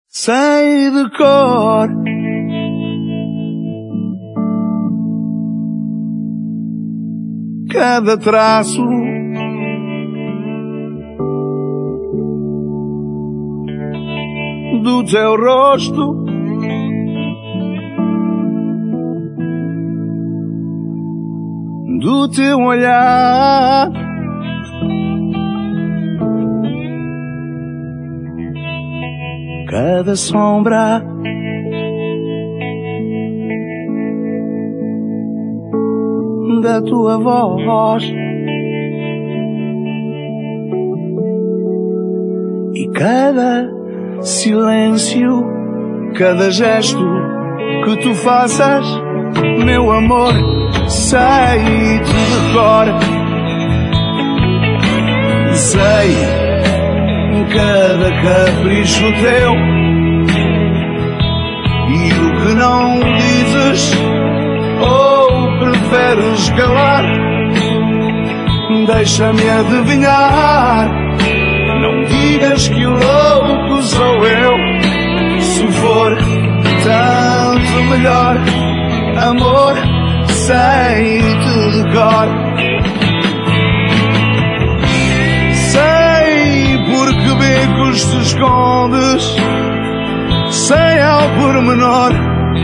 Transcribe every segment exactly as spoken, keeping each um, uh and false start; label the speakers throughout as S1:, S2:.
S1: sei de cor cada traço do teu rosto, do teu olhar, cada sombra da tua voz e cada silêncio, cada gesto que tu faças, meu amor, sei-te de cor. Sei cada capricho teu e o que não dizes ou preferes calar, deixa-me adivinhar. Não digas que o louco sou eu, se for tanto melhor, amor, sei-te de cor. Sei por que becos te escondes, sei ao pormenor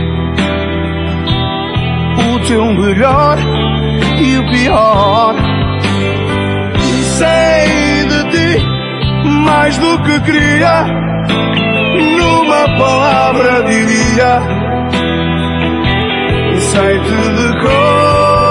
S1: o teu melhor e o pior. Sei de ti mais do que queria, numa palavra diria, sei-te de cor.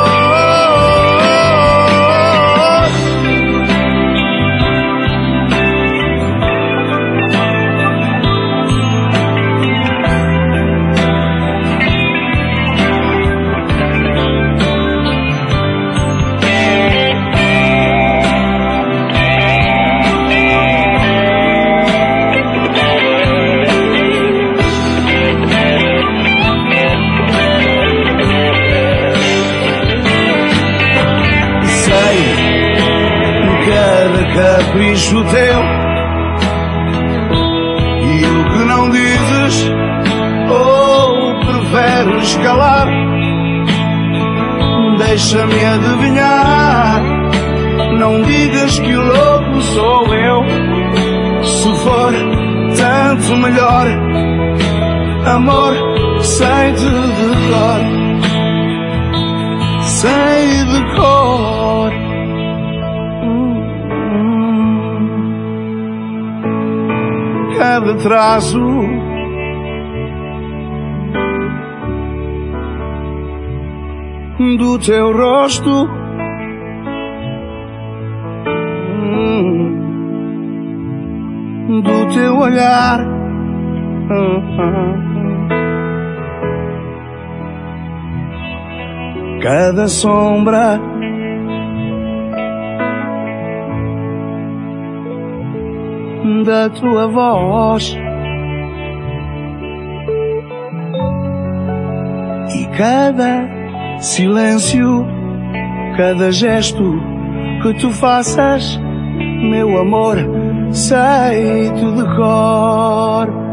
S1: Capricho teu e o que não dizes ou preferes calar, deixa-me adivinhar. Não digas que o louco sou eu, se for tanto melhor, amor, sei-te de cor, sei de cor. Cada traço do teu rosto, do teu olhar, cada sombra da tua voz e cada silêncio, cada gesto que tu faças, meu amor, sei-te de cor.